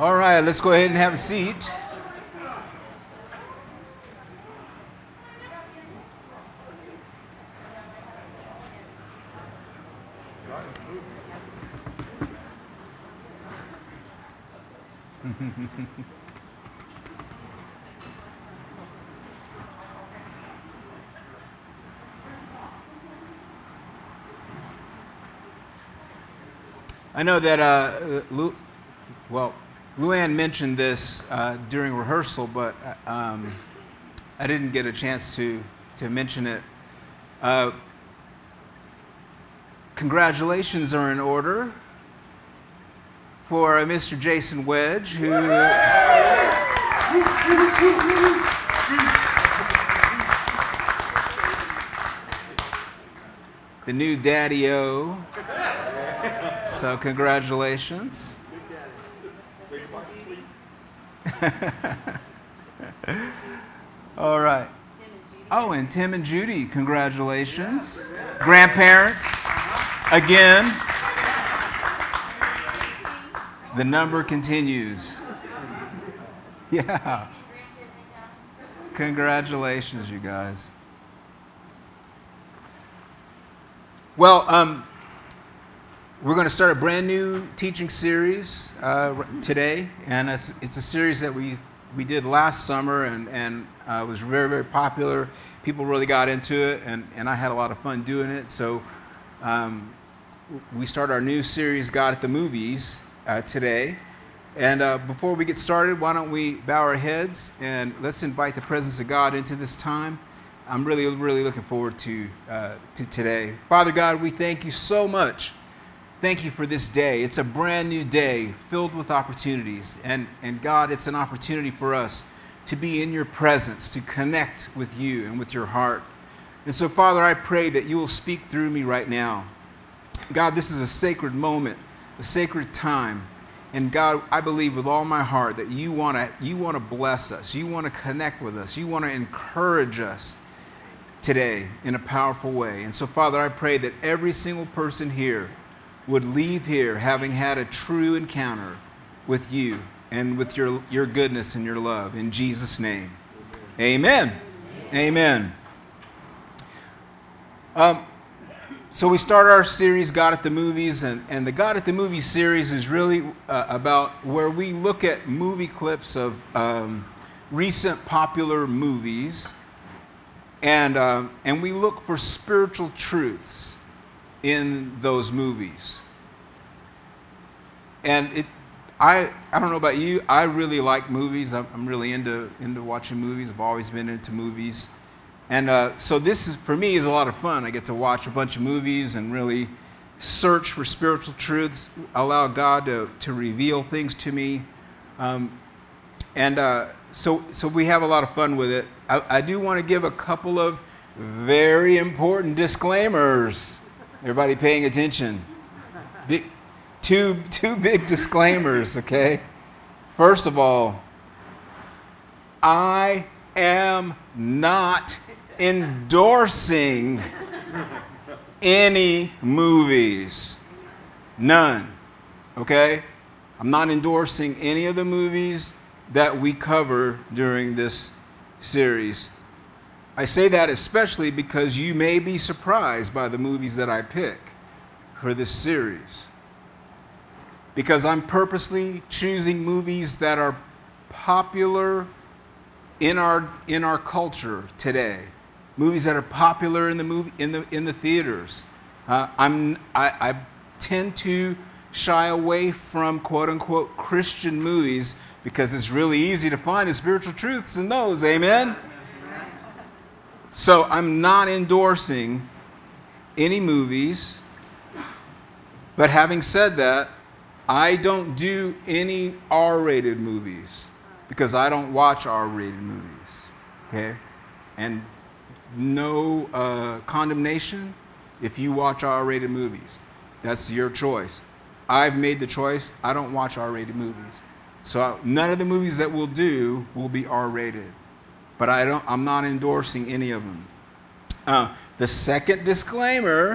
All right, let's go ahead and have a seat. I know that Luann mentioned this during rehearsal, but I didn't get a chance to mention it. Congratulations are in order for Mr. Jason Wedge, who the new daddy-o. So congratulations. All right. Oh, and Tim and Judy, congratulations. Grandparents, again. The number continues. Yeah. Congratulations, you guys. Well, we're going to start a brand new teaching series today, and it's a series that we did last summer, and it was very, very popular. People really got into it, and I had a lot of fun doing it. So we start our new series, God at the Movies, today. And before we get started, why don't we bow our heads and let's invite the presence of God into this time. I'm really, really looking forward to today. Father God, we thank you so much. Thank you for this day. It's a brand new day filled with opportunities. And God, it's an opportunity for us to be in your presence, to connect with you and with your heart. And so, Father, I pray that you will speak through me right now. God, this is a sacred moment, a sacred time. And God, I believe with all my heart that you want to bless us. You want to connect with us. You want to encourage us today in a powerful way. And so, Father, I pray that every single person here would leave here having had a true encounter with you and with your goodness and your love. In Jesus' name, amen. Amen. So we start our series, God at the Movies, and the God at the Movies series is really about where we look at movie clips of recent popular movies, and we look for spiritual truths in those movies. And I don't know about you, I really like movies. I'm really into watching movies. I've always been into movies. And so this is, for me, is a lot of fun. I get to watch a bunch of movies and really search for spiritual truths, allow God to reveal things to me. So we have a lot of fun with it. I do want to give a couple of very important disclaimers. Everybody paying attention? Two big disclaimers, okay? First of all, I am not endorsing any movies. None, okay? I'm not endorsing any of the movies that we cover during this series. I say that especially because you may be surprised by the movies that I pick for this series. Because I'm purposely choosing movies that are popular in our culture today. Movies that are popular in the theaters. I tend to shy away from quote unquote Christian movies because it's really easy to find the spiritual truths in those. Amen. So I'm not endorsing any movies, but having said that, I don't do any R-rated movies because I don't watch R-rated movies, okay? And no condemnation if you watch R-rated movies. That's your choice. I've made the choice. I don't watch R-rated movies. So none of the movies that we'll do will be R-rated. But I'm not endorsing any of them. The second disclaimer,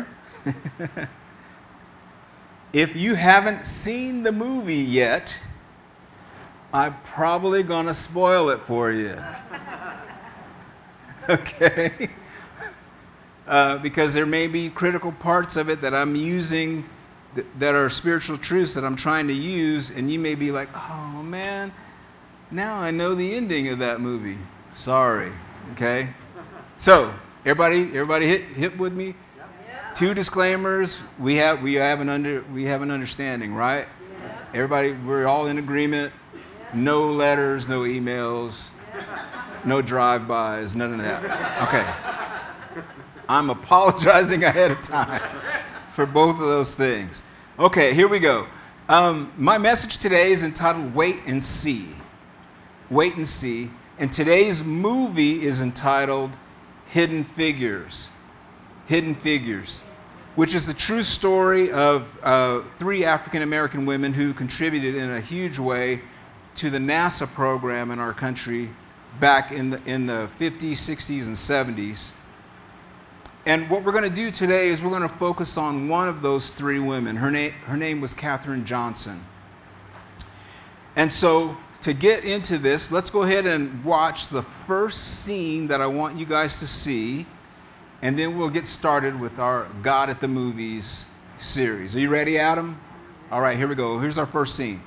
if you haven't seen the movie yet, I'm probably gonna spoil it for you. Okay? Because there may be critical parts of it that I'm using that are spiritual truths that I'm trying to use, and you may be like, oh man, now I know the ending of that movie. Sorry, okay? So, everybody hit with me? Yep. 2 disclaimers. We have an understanding, right? Yep. Everybody, we're all in agreement. Yep. No letters, no emails, no drive-bys, none of that. Okay. I'm apologizing ahead of time for both of those things. Okay, here we go. My message today is entitled Wait and See. Wait and See. And today's movie is entitled Hidden Figures. Hidden Figures, which is the true story of 3 African American women who contributed in a huge way to the NASA program in our country back in the 50s, 60s, and 70s. And what we're going to do today is we're going to focus on one of those 3 women. Her name was Katherine Johnson. And so to get into this, let's go ahead and watch the first scene that I want you guys to see, and then we'll get started with our God at the Movies series. Are you ready, Adam? All right, here we go. Here's our first scene.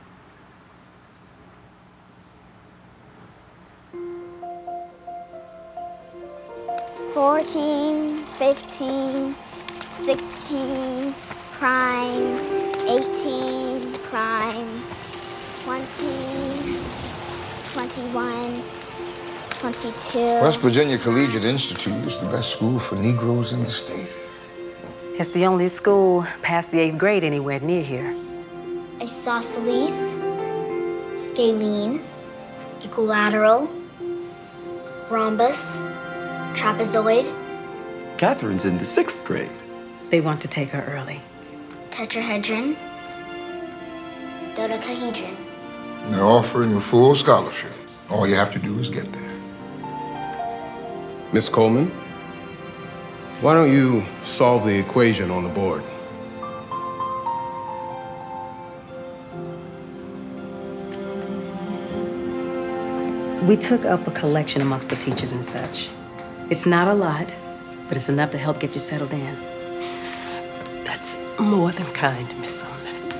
$14, $15, $16, prime, $18, prime, $20, $21, $22. West Virginia Collegiate Institute is the best school for Negroes in the state. It's the only school past the 8th grade anywhere near here. Isosceles, scalene, equilateral, rhombus, trapezoid. Catherine's in the 6th grade. They want to take her early. Tetrahedron, dodecahedron. They're offering a full scholarship. All you have to do is get there. Miss Coleman, why don't you solve the equation on the board? We took up a collection amongst the teachers and such. It's not a lot, but it's enough to help get you settled in. That's more than kind, Miss Sumner.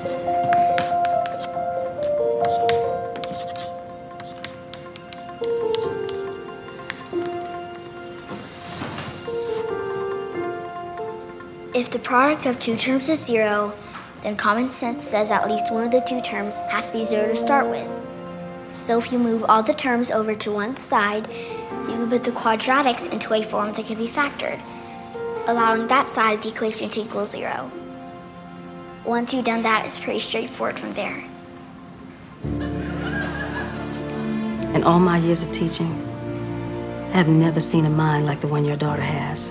If the product of 2 terms is 0, then common sense says at least one of the 2 terms has to be 0 to start with. So if you move all the terms over to one side, you can put the quadratics into a form that can be factored, allowing that side of the equation to equal 0. Once you've done that, it's pretty straightforward from there. In all my years of teaching, I have never seen a mind like the one your daughter has.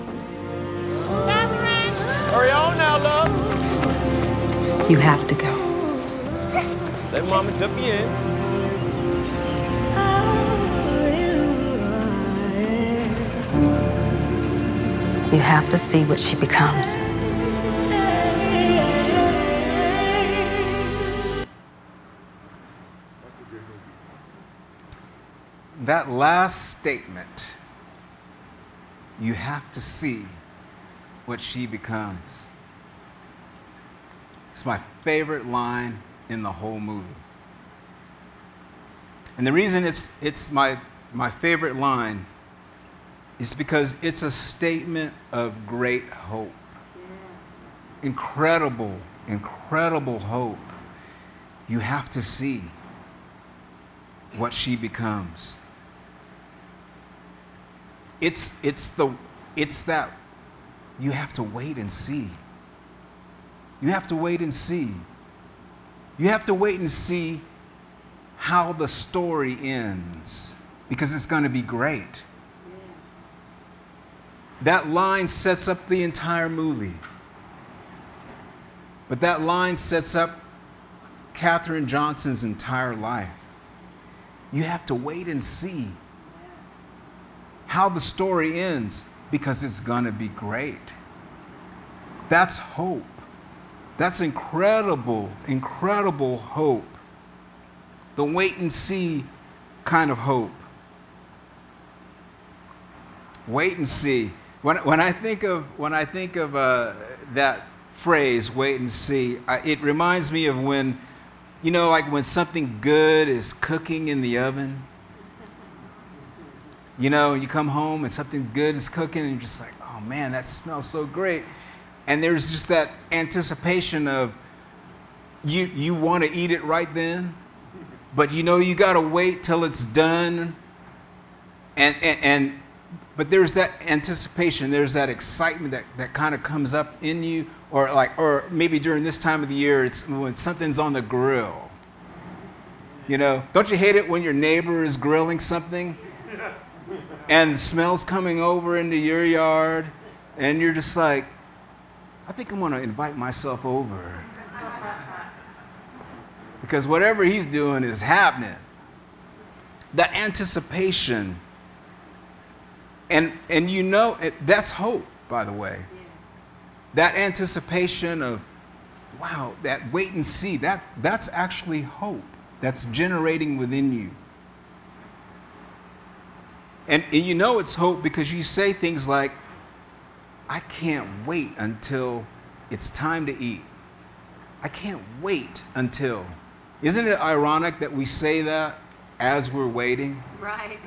Hurry on now, love. You have to go. Let Mama tip you in. You have to see what she becomes. That last statement, you have to see what she becomes. It's my favorite line in the whole movie. And the reason it's my favorite line is because it's a statement of great hope. Yeah. Incredible, incredible hope. You have to see what she becomes. It's that you have to wait and see. You have to wait and see. You have to wait and see how the story ends, because it's going to be great. That line sets up the entire movie. But that line sets up Katherine Johnson's entire life. You have to wait and see how the story ends, because it's going to be great. That's hope. That's incredible, incredible hope. the wait and see kind of hope. Wait and see. When I think of that phrase, wait and see, it reminds me of when, like when something good is cooking in the oven. You come home and something good is cooking and you're just like, oh man, that smells so great. And there's just that anticipation of you want to eat it right then, but you got to wait till it's done. But there's that anticipation, there's that excitement that kind of comes up in you, or maybe during this time of the year, it's when something's on the grill. Don't you hate it when your neighbor is grilling something and the smell's coming over into your yard and you're just like, I think I'm going to invite myself over because whatever he's doing is happening. That anticipation. And that's hope, by the way. That anticipation of, wow, that wait and see, that's actually hope that's generating within you. And it's hope because you say things like, I can't wait until it's time to eat. I can't wait until. Isn't it ironic that we say that as we're waiting? Right.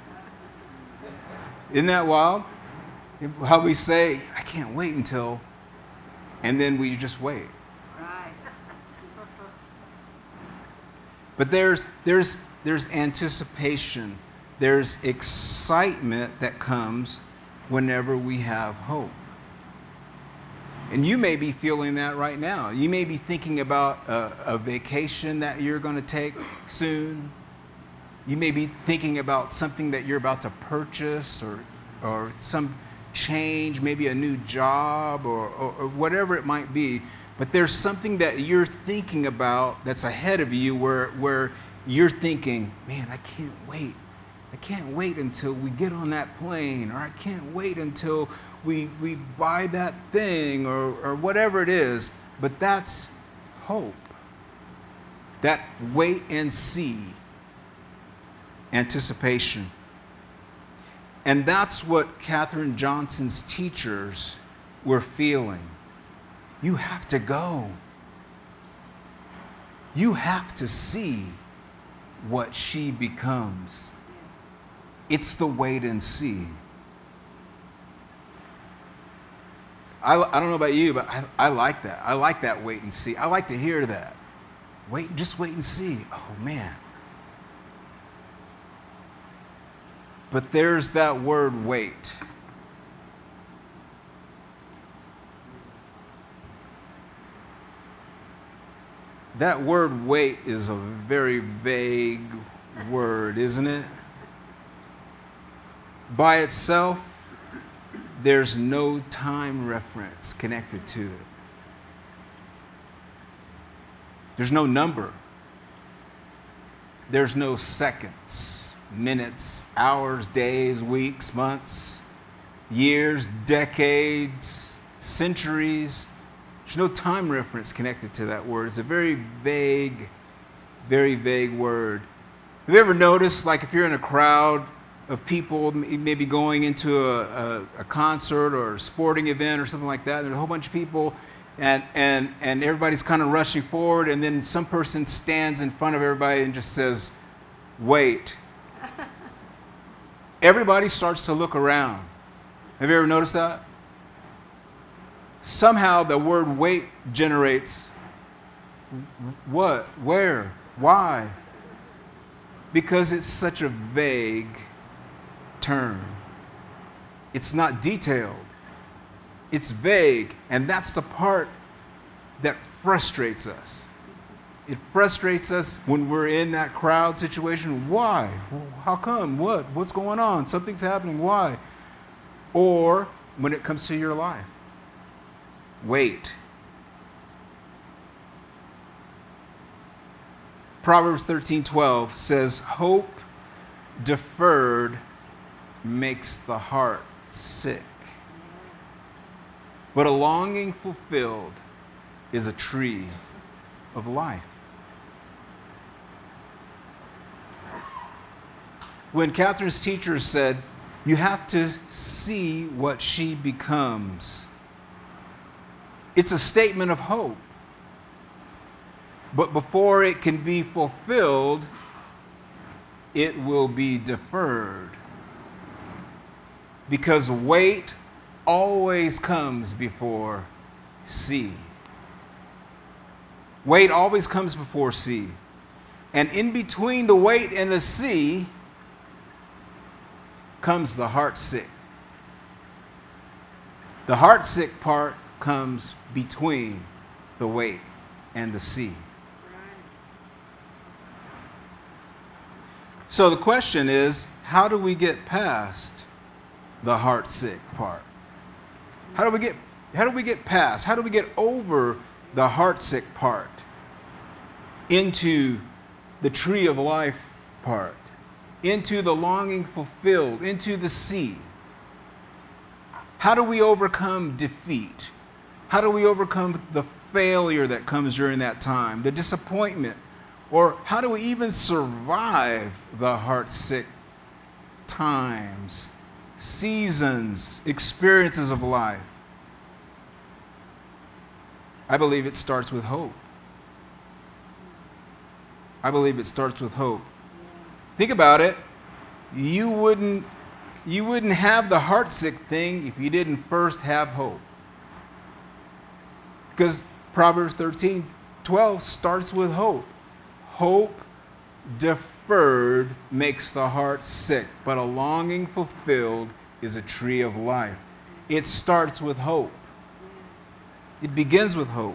Isn't that wild? How we say, I can't wait until, and then we just wait. Right. But there's anticipation, there's excitement that comes whenever we have hope. And you may be feeling that right now. You may be thinking about a vacation that you're going to take soon. You may be thinking about something that you're about to purchase or some change, maybe a new job or whatever it might be. But there's something that you're thinking about that's ahead of you where you're thinking, man, I can't wait. I can't wait until we get on that plane, or I can't wait until we buy that thing or whatever it is. But that's hope. That wait and see. Anticipation. And that's what Katherine Johnson's teachers were feeling. You have to go. You have to see what she becomes. It's the wait and see. I don't know about you, but I like that. I like that wait and see. I like to hear that. Just wait and see. Oh man. But there's that word wait. That word wait is a very vague word, isn't it? By itself, there's no time reference connected to it. There's no number. There's no seconds, minutes, hours, days, weeks, months, years, decades, centuries. There's no time reference connected to that word. It's a very vague word. Have you ever noticed, like if you're in a crowd of people maybe going into a concert or a sporting event or something like that, there's a whole bunch of people and everybody's kind of rushing forward, and then some person stands in front of everybody and just says, wait. Everybody starts to look around. Have you ever noticed that? Somehow the word wait generates what, where, why? Because it's such a vague term. It's not detailed. It's vague, and that's the part that frustrates us. It frustrates us when we're in that crowd situation. Why? How come? What? What's going on? Something's happening. Why? Or when it comes to your life. Wait. Proverbs 13:12 says, hope deferred makes the heart sick, but a longing fulfilled is a tree of life. when Catherine's teacher said, you have to see what she becomes. It's a statement of hope. But before it can be fulfilled, it will be deferred. Because wait always comes before see. Wait always comes before see. And in between the wait and the see comes the heart sick. The heart sick part comes between the wait and the see. So the question is, how do we get past the heart sick part? How do we get past? How do we get over the heart sick part into the tree of life part, into the longing fulfilled, into the see? How do we overcome defeat? How do we overcome the failure that comes during that time, the disappointment? Or how do we even survive the heart-sick times, seasons, experiences of life? I believe it starts with hope. I believe it starts with hope. Think about it. You wouldn't have the heart-sick thing if you didn't first have hope. Because Proverbs 13:12 starts with hope. Hope deferred makes the heart sick, but a longing fulfilled is a tree of life. It starts with hope. It begins with hope.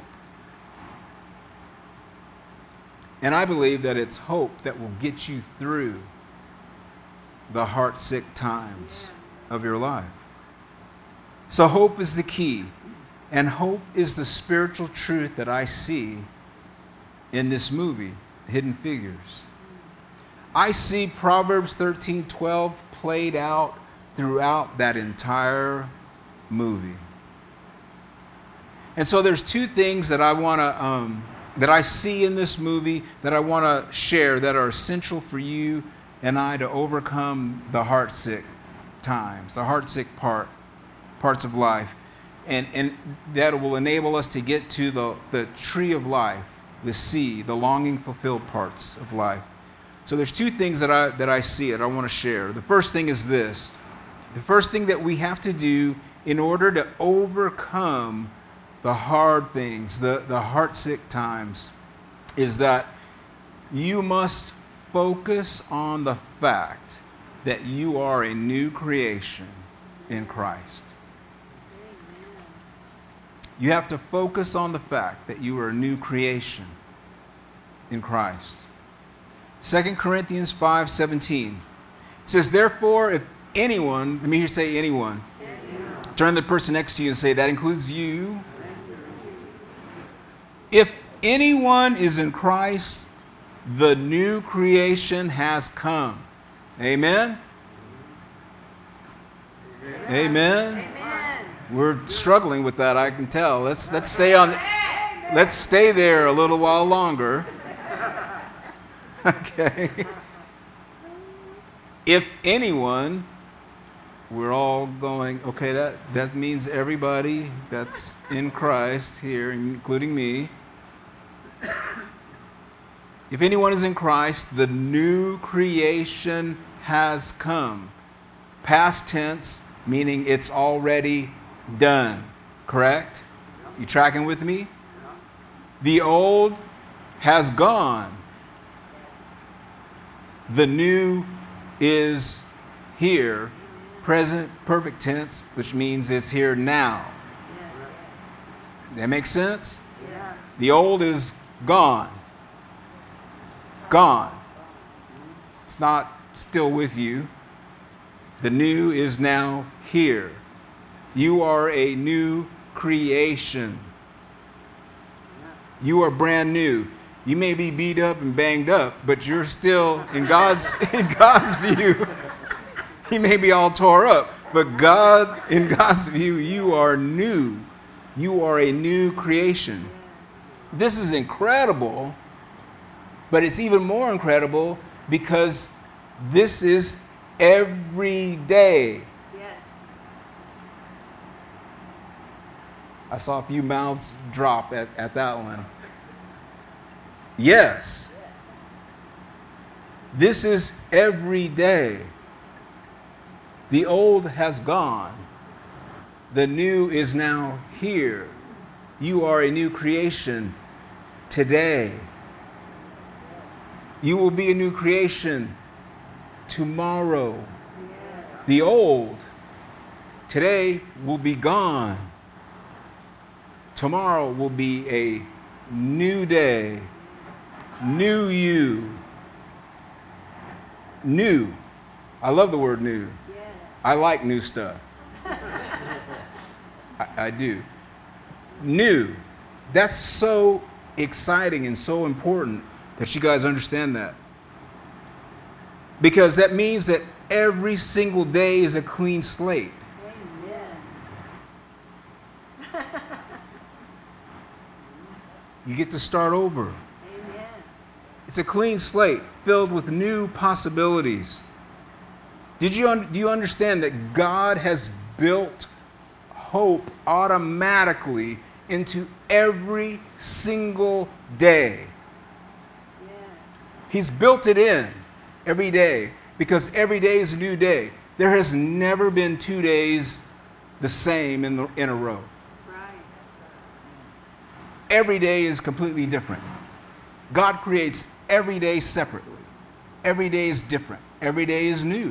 And I believe that it's hope that will get you through the heart-sick times of your life. So hope is the key. And hope is the spiritual truth that I see in this movie, Hidden Figures. I see Proverbs 13:12 played out throughout that entire movie. And so there's two things that I want to that I see in this movie that I want to share that are essential for you and I to overcome the heartsick times, the heartsick parts of life, and that will enable us to get to the tree of life, the see, the longing fulfilled parts of life. So there's two things that I see it I want to share. The first thing is this. The first thing that we have to do in order to overcome the hard things, the heartsick times, is that you must focus on the fact that you are a new creation in Christ. You have to focus on the fact that you are a new creation in Christ. 2 Corinthians 5:17 says, therefore, if anyone, let me hear you say anyone. Turn to the person next to you and say, that includes you. If anyone is in Christ, the new creation has come. Amen? Amen. We're struggling with that, I can tell. Let's stay there a little while longer. Okay. If anyone, we're all going, okay, that means everybody that's in Christ here, including me. If anyone is in Christ, the new creation has come. Past tense, meaning it's already done. Correct? You tracking with me? The old has gone. The new is here. Present perfect tense, which means it's here now. That makes sense? The old is gone. Gone. It's not still with you. The new is now here. You are a new creation. You are brand new. You may be beat up and banged up, but you're still, in God's view, He may be all tore up, but in God's view, you are new. You are a new creation. This is incredible, but it's even more incredible because this is every day. I saw a few mouths drop at that one. Yes. This is every day. The old has gone. The new is now here. You are a new creation today. You will be a new creation tomorrow. The old today will be gone. Tomorrow will be a new day, new you. New. I love the word new. I like new stuff. I do. New. That's so exciting and so important that you guys understand that. Because that means that every single day is a clean slate. You get to start over. Amen. It's a clean slate filled with new possibilities. Do you understand that God has built hope automatically into every single day? Yeah. He's built it in every day because every day is a new day. There has never been 2 days the same in a row. Every day is completely different. God creates every day separately. Every day is different. Every day is new.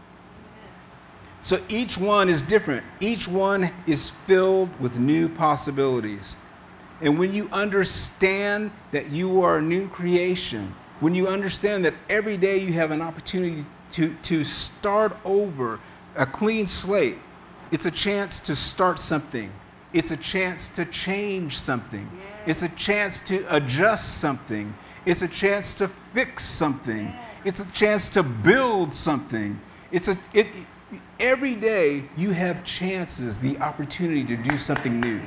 So each one is different. Each one is filled with new possibilities. And when you understand that you are a new creation, when you understand that every day you have an opportunity to start over, a clean slate, it's a chance to start something. It's a chance to change something. It's a chance to adjust something. It's a chance to fix something. It's a chance to build something. Every day you have chances, the opportunity to do something new.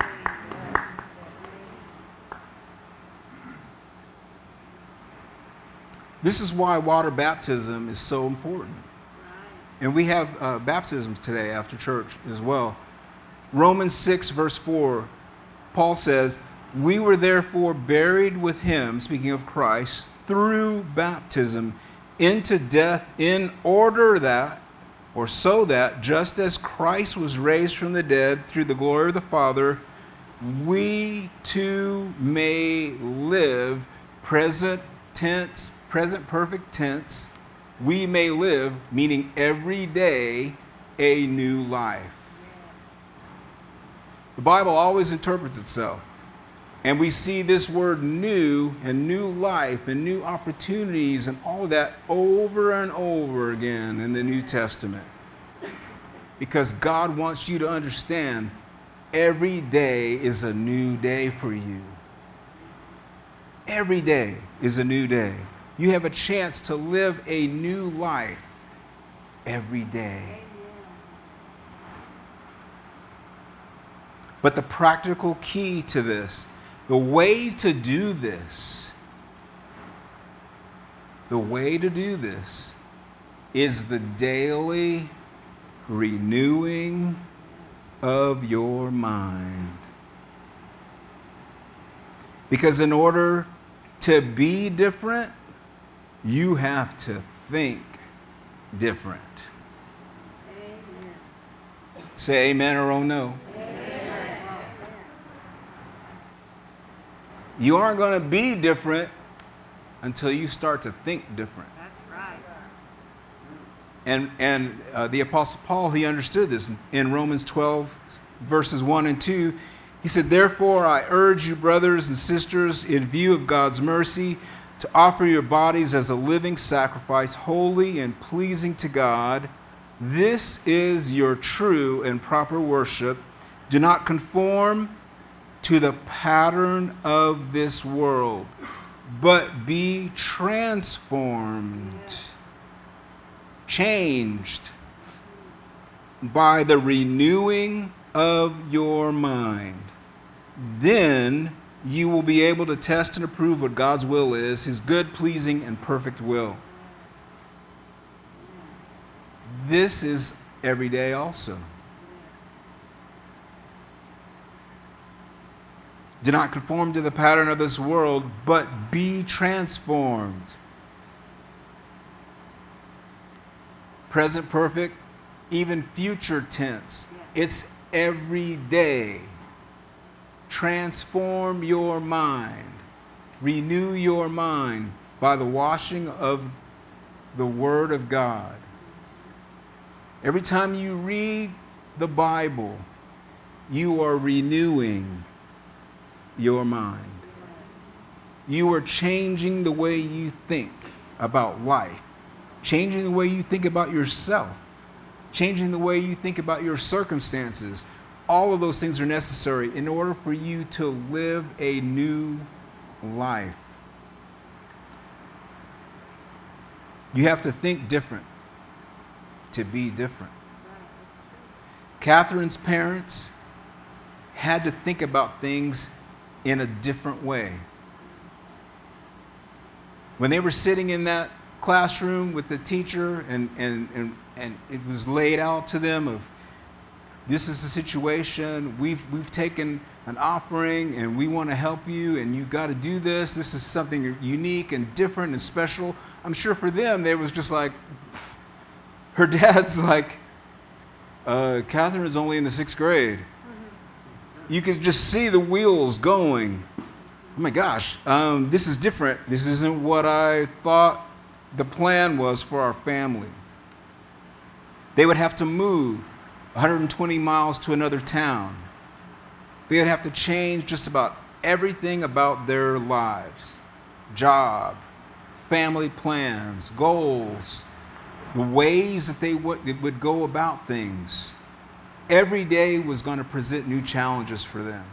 This is why water baptism is so important. And we have baptisms today after church as well. Romans 6, verse 4, Paul says, "We were therefore buried with him," speaking of Christ, "through baptism into death, in order that, or so that, just as Christ was raised from the dead through the glory of the Father, we too may live," present tense, present perfect tense, we may live, meaning every day, a new life. The Bible always interprets itself. And we see this word new and new life and new opportunities and all of that over and over again in the New Testament. Because God wants you to understand every day is a new day for you. Every day is a new day. You have a chance to live a new life every day. But the practical key to this, the way to do this is the daily renewing of your mind. Because in order to be different, you have to think different. Amen. Say amen or oh no. You aren't going to be different until you start to think different. That's right. And the Apostle Paul, he understood this. In Romans 12, verses 1 and 2, he said, "Therefore I urge you, brothers and sisters, in view of God's mercy, to offer your bodies as a living sacrifice, holy and pleasing to God. This is your true and proper worship. Do not conform to the pattern of this world, but be transformed," changed, "by the renewing of your mind. Then you will be able to test and approve what God's will is, his good, pleasing, and perfect will." this is every day also. Do not conform to the pattern of this world, but be transformed. Present perfect, even future tense. It's every day. Transform your mind. Renew your mind by the washing of the Word of God. Every time you read the Bible, you are renewing your mind. You are changing the way you think about life, changing the way you think about yourself, changing the way you think about your circumstances. All of those things are necessary in order for you to live a new life. You have to think different to be different. Catherine's parents had to think about things in a different way. When they were sitting in that classroom with the teacher and it was laid out to them of, this is the situation, we've taken an offering and we want to help you and you've got to do this. This is something unique and different and special. I'm sure for them, they was just like, her dad's like, Catherine is only in the 6th grade. You could just see the wheels going. Oh my gosh, this is different. This isn't what I thought the plan was for our family. They would have to move 120 miles to another town. They would have to change just about everything about their lives. Job, family plans, goals, the ways that they would go about things. Every day was going to present new challenges for them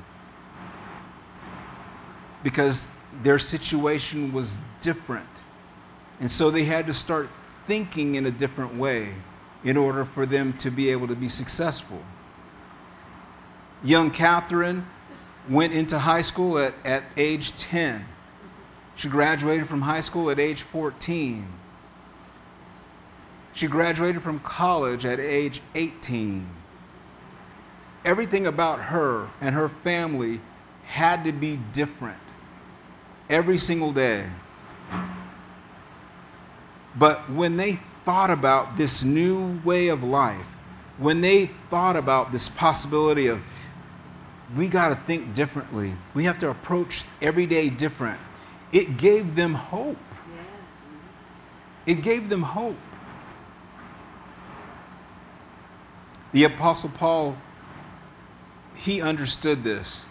because their situation was different. And so they had to start thinking in a different way in order for them to be able to be successful. Young Catherine went into high school at age 10. She graduated from high school at age 14. She graduated from college at age 18. Everything about her and her family had to be different every single day. But when they thought about this new way of life, when they thought about this possibility of, we got to think differently, we have to approach every day different, it gave them hope. It gave them hope. The Apostle Paul, he understood this.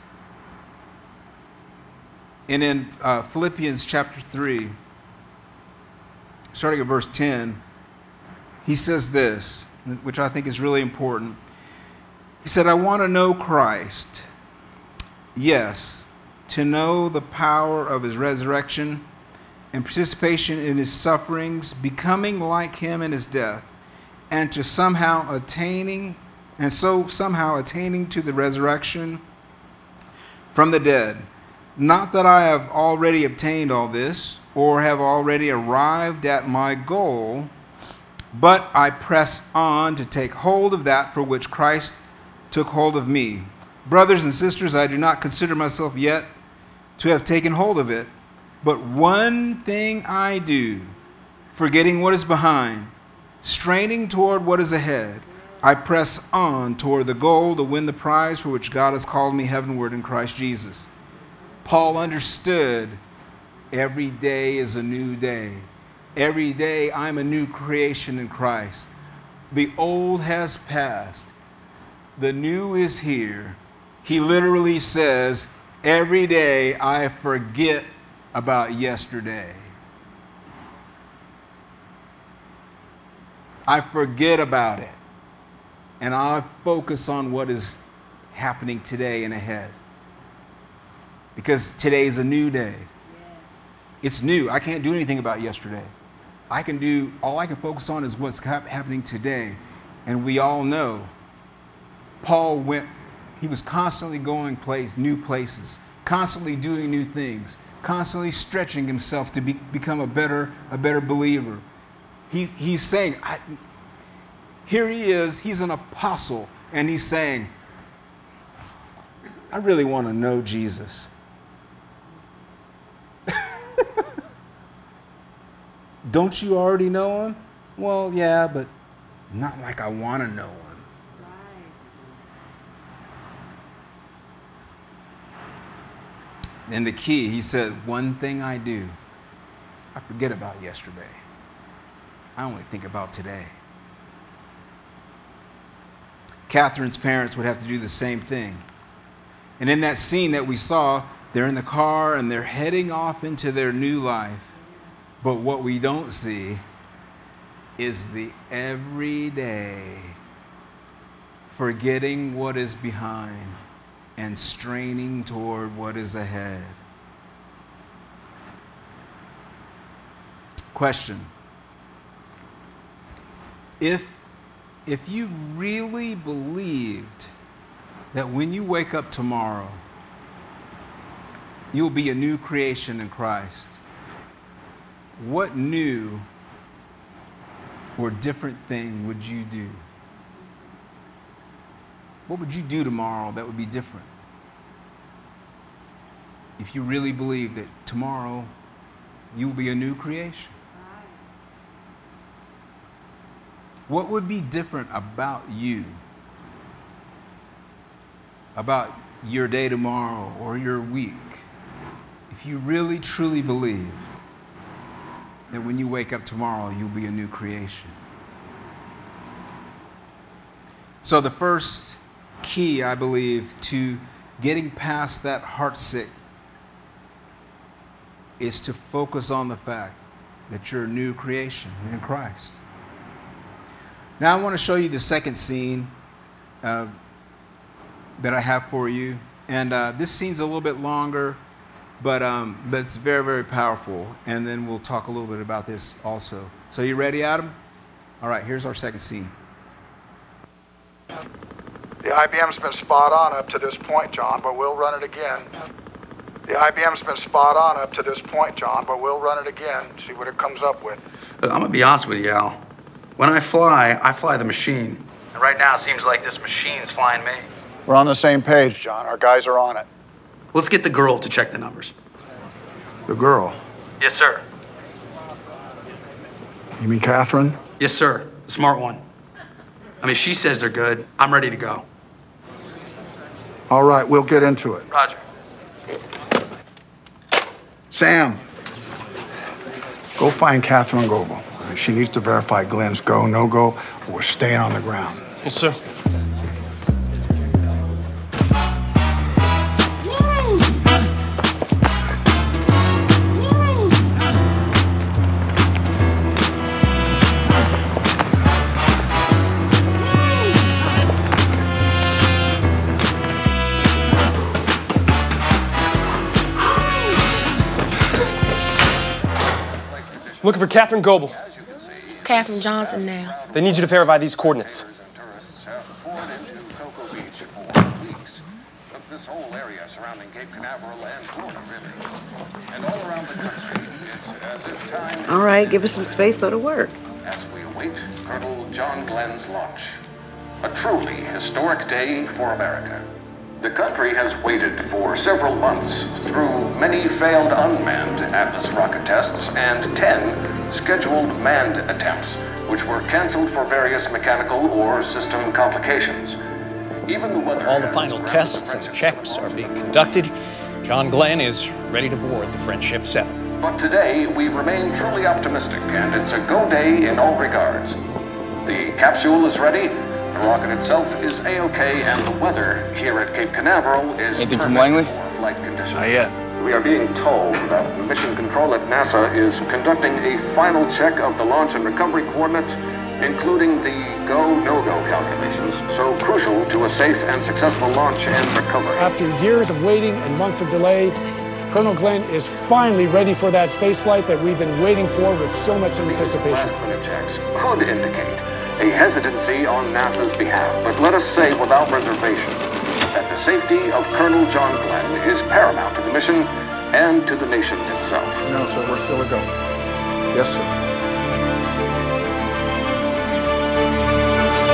And in Philippians chapter 3, starting at verse 10, he says this, which I think is really important. He said, I want to know Christ. Yes, to know the power of his resurrection and participation in his sufferings, becoming like him in his death, and to somehow attaining to the resurrection from the dead. Not that I have already obtained all this, or have already arrived at my goal, but I press on to take hold of that for which Christ took hold of me. Brothers and sisters, I do not consider myself yet to have taken hold of it, but one thing I do, forgetting what is behind, straining toward what is ahead, I press on toward the goal to win the prize for which God has called me heavenward in Christ Jesus. Paul understood every day is a new day. Every day I'm a new creation in Christ. The old has passed. The new is here. He literally says, every day I forget about yesterday. I forget about it. And I focus on what is happening today and ahead. Because today is a new day. It's new. I can't do anything about yesterday. All I can focus on is what's happening today. And we all know Paul he was constantly going new places, constantly doing new things, constantly stretching himself to become a better believer. He's saying, Here he is, he's an apostle, and he's saying, I really want to know Jesus. Don't you already know him? Well, yeah, but not like I want to know him. And the key, he said, one thing I do, I forget about yesterday. I only think about today. Catherine's parents would have to do the same thing. And in that scene that we saw, they're in the car and they're heading off into their new life. But what we don't see is the everyday forgetting what is behind and straining toward what is ahead. Question. If you really believed that when you wake up tomorrow, you'll be a new creation in Christ, what new or different thing would you do? What would you do tomorrow that would be different? If you really believe that tomorrow you'll be a new creation. What would be different about you? About your day tomorrow or your week? If you really truly believed that when you wake up tomorrow, you'll be a new creation. So the first key, I believe, to getting past that heartsick is to focus on the fact that you're a new creation in Christ. Now I want to show you the second scene that I have for you. And this scene's a little bit longer, but it's very, very powerful. And then we'll talk a little bit about this also. So you ready, Adam? All right, here's our second scene. The IBM's been spot on up to this point, John, but we'll run it again. The IBM's been spot on up to this point, John, but we'll run it again, see what it comes up with. Look, I'm gonna be honest with you, Al. When I fly the machine. And right now it seems like this machine's flying me. We're on the same page, John. Our guys are on it. Let's get the girl to check the numbers. The girl? Yes, sir. You mean Catherine? Yes, sir. The smart one. I mean, she says they're good. I'm ready to go. All right, we'll get into it. Roger. Sam, go find Catherine Goebel. She needs to verify Glenn's go, no-go, or we're staying on the ground. Yes, sir. Looking for Catherine Goebel. It's Catherine Johnson now. They need you to verify these coordinates. This whole area surrounding Cape Canaveral and Florida River. And all around the country, it's as if time... All right, give us some space so to work. As we await Colonel John Glenn's launch. A truly historic day for America. The country has waited for several months through many failed unmanned Atlas rocket tests and 10 scheduled manned attempts, which were canceled for various mechanical or system complications. Even the weather... All the final tests and checks are being conducted. John Glenn is ready to board the Friendship 7. But today, we remain truly optimistic, and it's a go day in all regards. The capsule is ready. The rocket itself is A-OK, and the weather here at Cape Canaveral is anything from Langley? Flight conditions. Not yet. We are being told that Mission Control at NASA is conducting a final check of the launch and recovery coordinates, including the go-no-go calculations, so crucial to a safe and successful launch and recovery. After years of waiting and months of delays, Colonel Glenn is finally ready for that space flight that we've been waiting for with so much anticipation. Last-minute checks could indicate a hesitancy on NASA's behalf, but let us say without reservation that the safety of Colonel John Glenn is paramount to the mission and to the nation itself. No, sir, we're still a go. Yes, sir.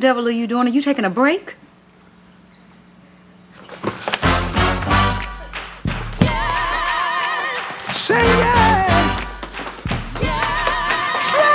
devil are you doing? Are you taking a break? Say yeah. Say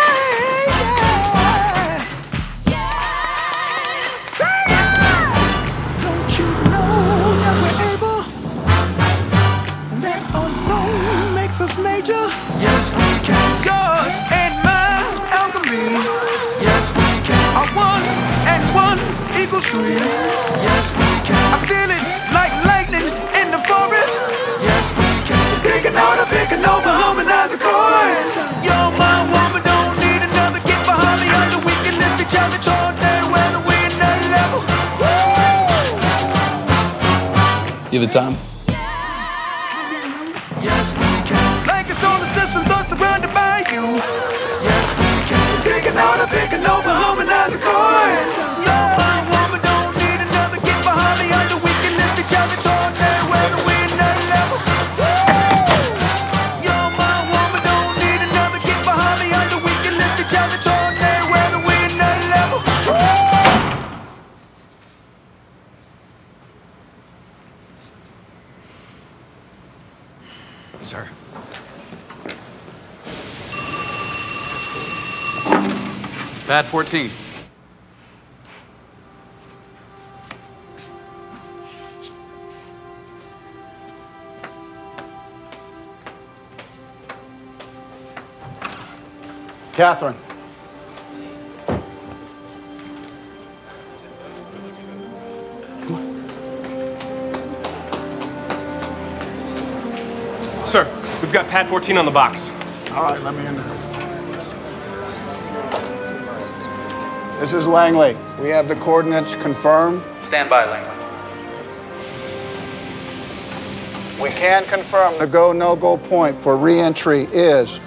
yeah. Say yeah. Don't you know that we're able? That alone makes us major. Yes, we can. God and my alchemy. Yes, we can. Our 1 and 1 equals 3. Yes, we can. I feel it like lightning in the forest. Yes, we can. Picking over, harmonize the chords. You're my woman, don't need another. Get behind me, under we can lift each other. Tornado, whether we in that level. You have the time? Yes, we can. Like a solar system, though surrounded by you. Yes, we can. Picking over, harmonize the chords. You're my woman, don't need another. Get behind me, under we can lift each other. Tornado, whether we in that level. Sir. Pad 14. Catherine. Sir, we've got Pad 14 on the box. All right, let me in there. This is Langley. We have the coordinates confirmed. Stand by, Langley. We can confirm the go, no-go point for re-entry is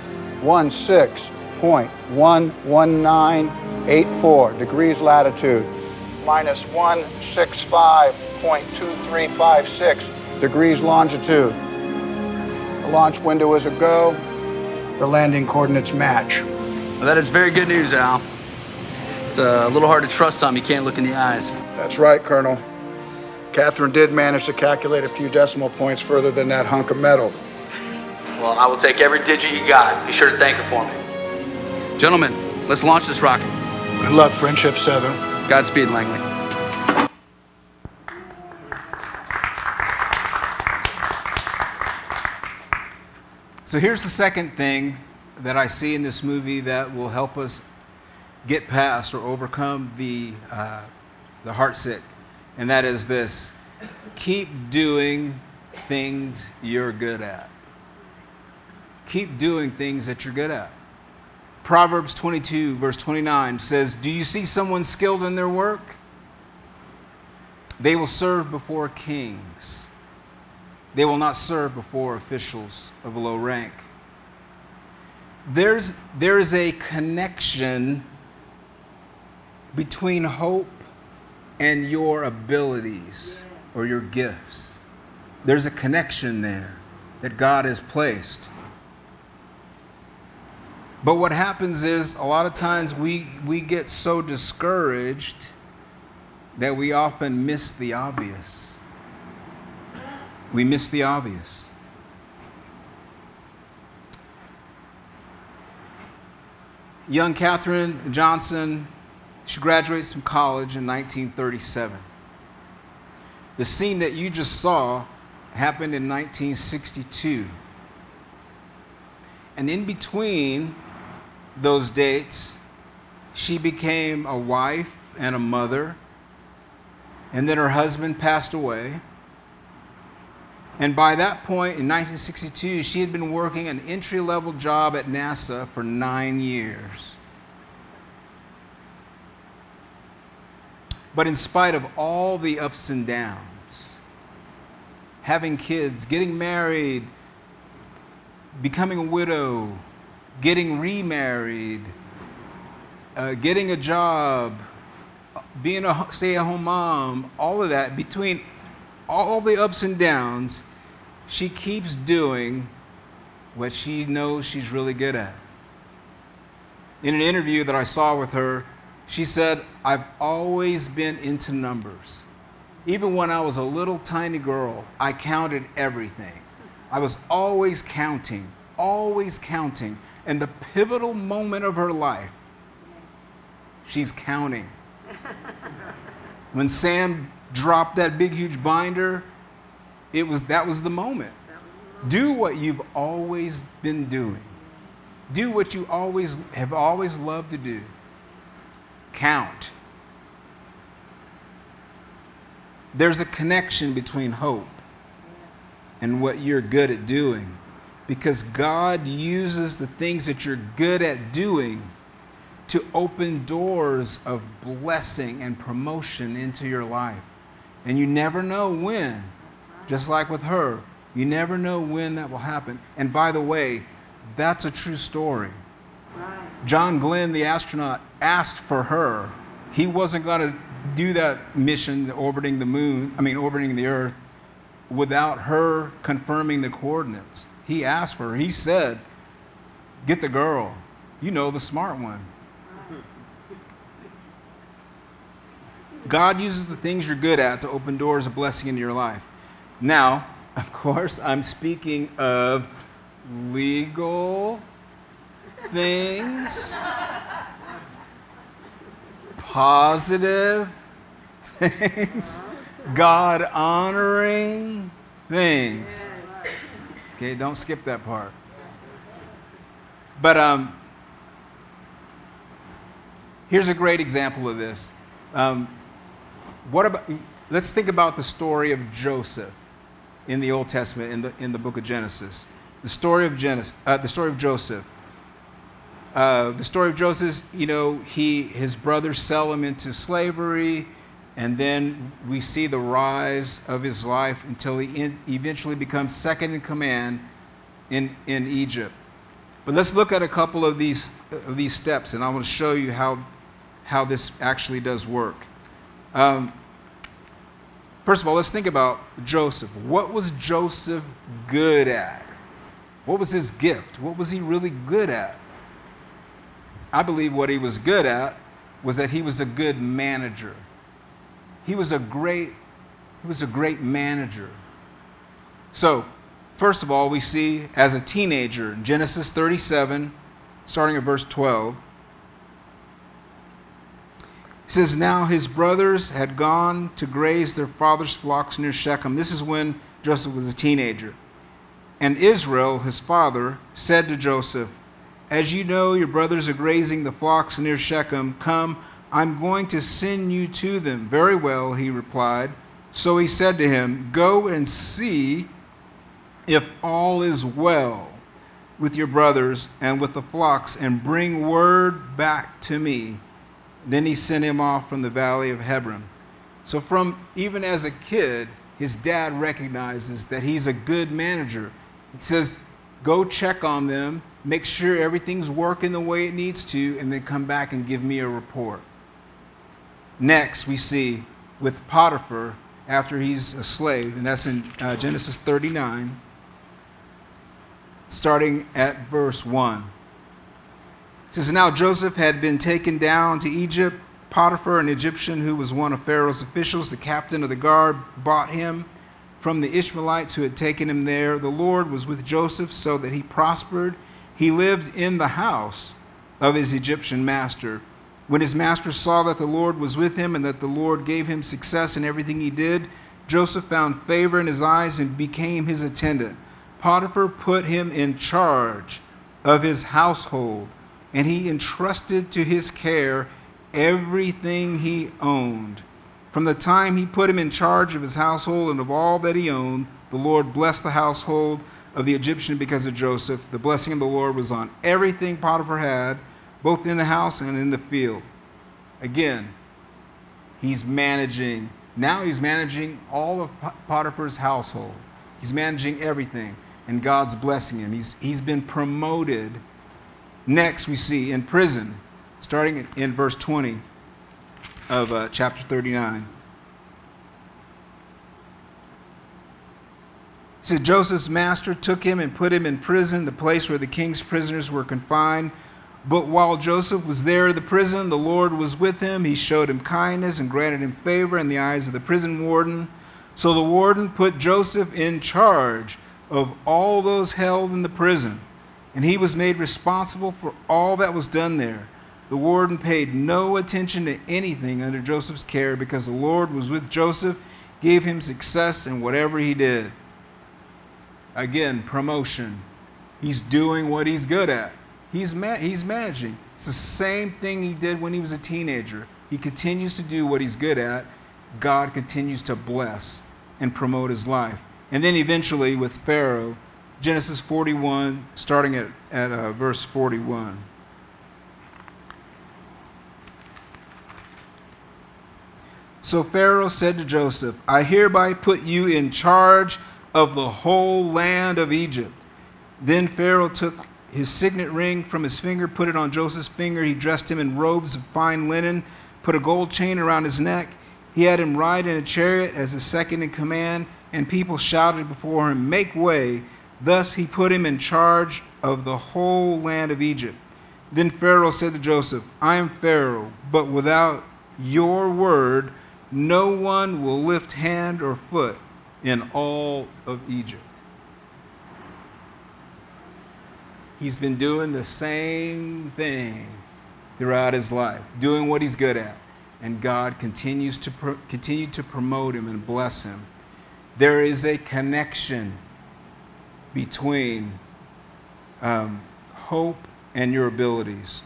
16.11984 degrees latitude, minus 165.2356 degrees longitude. The launch window is a go. The landing coordinates match. Well, that is very good news, Al. It's a little hard to trust something you can't look in the eyes. That's right, Colonel. Catherine did manage to calculate a few decimal points further than that hunk of metal. Well, I will take every digit you got. Be sure to thank her for me. Gentlemen, let's launch this rocket. Good luck, Friendship 7. Godspeed, Langley. So here's the second thing that I see in this movie that will help us get past or overcome the heartsick, and that is this: keep doing things you're good at. Keep doing things that you're good at. Proverbs 22, verse 29 says, "Do you see someone skilled in their work? They will serve before kings. They will not serve before officials of a low rank." There is a connection between hope and your abilities or your gifts. There's a connection there that God has placed. But what happens is a lot of times we get so discouraged that we often miss the obvious. We miss the obvious. Young Katherine Johnson, she graduates from college in 1937. The scene that you just saw happened in 1962. And in between those dates, she became a wife and a mother, and then her husband passed away. And by that point, in 1962, she had been working an entry-level job at NASA for 9 years. But in spite of all the ups and downs, having kids, getting married, becoming a widow, getting remarried, getting a job, being a stay-at-home mom, all of that, between all the ups and downs, she keeps doing what she knows she's really good at. In an interview that I saw with her, She said, I've always been into numbers. Even when I was a little tiny girl, I counted everything. I was always counting. And the pivotal moment of her life, she's counting. When Sam dropped that big, huge binder, that was the moment. Do what you've always been doing. Do what you have always loved to do. Count. There's a connection between hope and what you're good at doing, because God uses the things that you're good at doing to open doors of blessing and promotion into your life. And you never know when, just like with her, you never know when that will happen. And by the way, that's a true story. John Glenn, the astronaut, asked for her. He wasn't going to do that mission, orbiting the Earth, without her confirming the coordinates. He asked for her. He said, get the girl. You know, the smart one. God uses the things you're good at to open doors of blessing into your life. Now, of course, I'm speaking of legal things, positive things, God-honoring things. Okay, don't skip that part. But here's a great example of this. Let's think about the story of Joseph in the Old Testament, in the book of Genesis. The story of Joseph. The story of Joseph, his brothers sell him into slavery, and then we see the rise of his life until he eventually becomes second in command in Egypt. But let's look at a couple of these steps, and I want to show you how this actually does work. First of all, let's think about Joseph. What was Joseph good at? What was his gift? What was he really good at? I believe what he was good at was that he was a good manager. He was a great manager. So, first of all, we see as a teenager, in Genesis 37, starting at verse 12, it says, now his brothers had gone to graze their father's flocks near Shechem. This is when Joseph was a teenager. And Israel, his father, said to Joseph, as you know, your brothers are grazing the flocks near Shechem. Come, I'm going to send you to them. Very well, he replied. So he said to him, go and see if all is well with your brothers and with the flocks, and bring word back to me. Then he sent him off from the valley of Hebron. So even as a kid, his dad recognizes that he's a good manager. He says, go check on them, make sure everything's working the way it needs to, and then come back and give me a report. Next, we see with Potiphar, after he's a slave, and that's in Genesis 39, starting at verse 1. It says, now Joseph had been taken down to Egypt. Potiphar, an Egyptian who was one of Pharaoh's officials, the captain of the guard, bought him from the Ishmaelites who had taken him there. The Lord was with Joseph so that he prospered. He lived in the house of his Egyptian master. When his master saw that the Lord was with him and that the Lord gave him success in everything he did, Joseph found favor in his eyes and became his attendant. Potiphar put him in charge of his household, and he entrusted to his care everything he owned. From the time he put him in charge of his household and of all that he owned, the Lord blessed the household of the Egyptian because of Joseph. The blessing of the Lord was on everything Potiphar had, both in the house and in the field. Again, he's managing all of Potiphar's household. He's managing everything, and God's blessing him. He's been promoted. Next, we see in prison, starting in verse 20 of chapter 39. It says, Joseph's master took him and put him in prison, the place where the king's prisoners were confined. But while Joseph was there in the prison, the Lord was with him. He showed him kindness and granted him favor in the eyes of the prison warden. So the warden put Joseph in charge of all those held in the prison, and he was made responsible for all that was done there. The warden paid no attention to anything under Joseph's care because the Lord was with Joseph, gave him success in whatever he did. Again, promotion. He's doing what he's good at. He's managing. It's the same thing he did when he was a teenager. He continues to do what he's good at. God continues to bless and promote his life. And then eventually with Pharaoh, Genesis 41, starting at verse 41. So Pharaoh said to Joseph, I hereby put you in charge of the whole land of Egypt. Then Pharaoh took his signet ring from his finger, put it on Joseph's finger. He dressed him in robes of fine linen, put a gold chain around his neck. He had him ride in a chariot as his second in command, and people shouted before him, make way. Thus he put him in charge of the whole land of Egypt. Then Pharaoh said to Joseph, I am Pharaoh, but without your word, no one will lift hand or foot in all of Egypt. He's been doing the same thing throughout his life, doing what he's good at. And God continues to continue to promote him and bless him. There is a connection between hope and your abilities.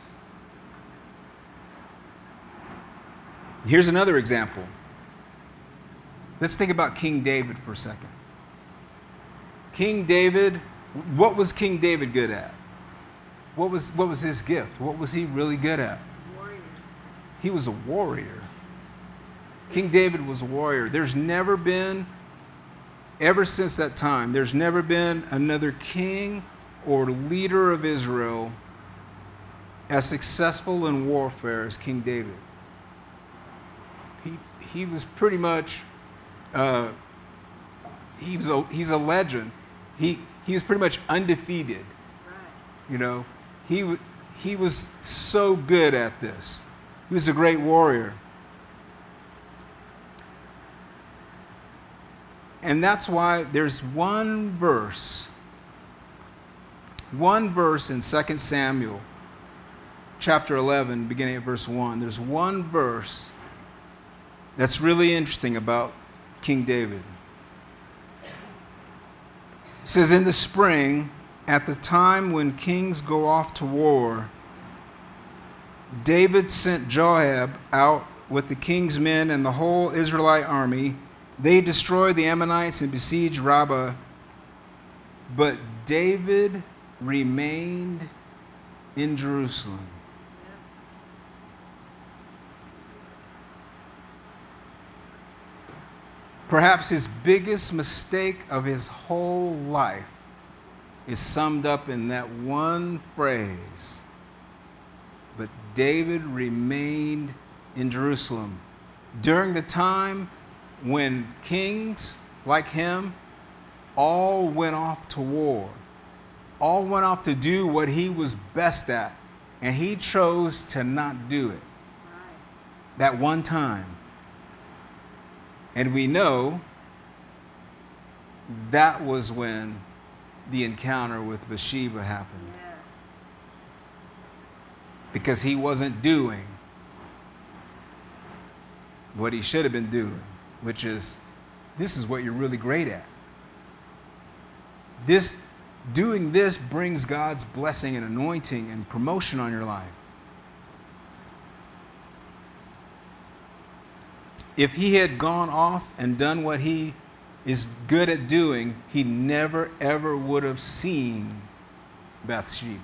Here's another example. Let's think about King David for a second. King David, what was King David good at? What was his gift? What was he really good at? Warrior. He was a warrior. King David was a warrior. There's never been, ever since that time, there's never been another king or leader of Israel as successful in warfare as King David. He was pretty much, he's a legend. He was pretty much undefeated. Right. You know, he was so good at this. He was a great warrior. And that's why there's one verse in 2 Samuel chapter 11, beginning at verse 1. There's one verse that's really interesting about King David. It says, in the spring, at the time when kings go off to war, David sent Joab out with the king's men and the whole Israelite army. They destroyed the Ammonites and besieged Rabbah. But David remained in Jerusalem. Perhaps his biggest mistake of his whole life is summed up in that one phrase. But David remained in Jerusalem. During the time when kings like him all went off to war, all went off to do what he was best at, and he chose to not do it. That one time. And we know that was when the encounter with Bathsheba happened. Because he wasn't doing what he should have been doing, which is, this is what you're really great at. Doing this brings God's blessing and anointing and promotion on your life. If he had gone off and done what he is good at doing, he never, ever would have seen Bathsheba.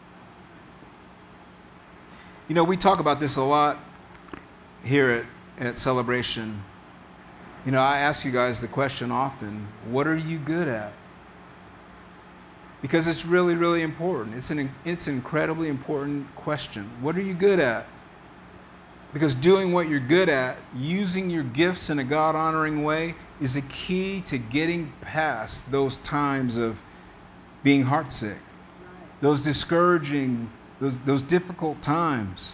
You know, we talk about this a lot here at Celebration. You know, I ask you guys the question often, what are you good at? Because it's really, really important. It's an incredibly important question. What are you good at? Because doing what you're good at, using your gifts in a God-honoring way, is a key to getting past those times of being heartsick, those discouraging those difficult times.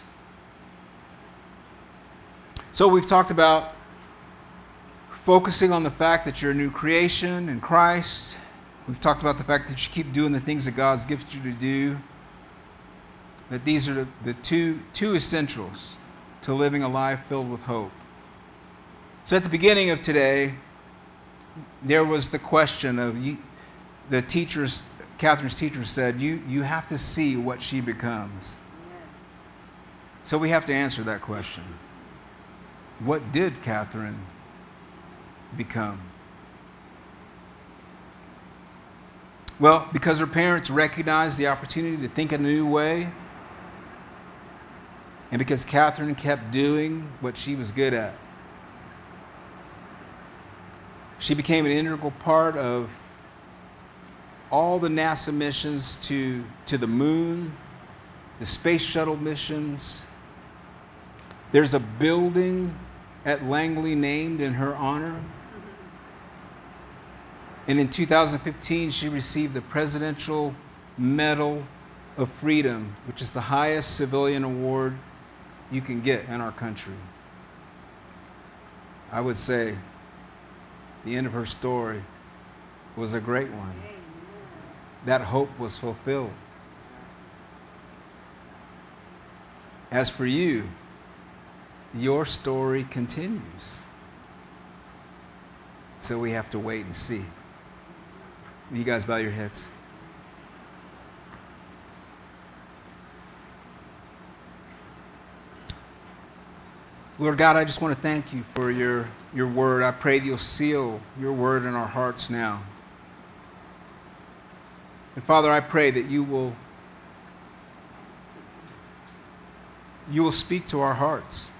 So we've talked about focusing on the fact that you're a new creation in Christ. We've talked about the fact that you keep doing the things that God's gifted you to do. That these are the two essentials to living a life filled with hope. So at the beginning of today, there was the question of Catherine's teacher said, you have to see what she becomes. So we have to answer that question. What did Catherine become? Well, because her parents recognized the opportunity to think in a new way, and because Catherine kept doing what she was good at. She became an integral part of all the NASA missions to the moon, the space shuttle missions. There's a building at Langley named in her honor. And in 2015, she received the Presidential Medal of Freedom, which is the highest civilian award you can get in our country. I would say the end of her story was a great one. That hope was fulfilled. As for you, your story continues. So we have to wait and see. You guys bow your heads. Lord God, I just want to thank you for your word. I pray that you'll seal your word in our hearts now. And Father, I pray that you will speak to our hearts.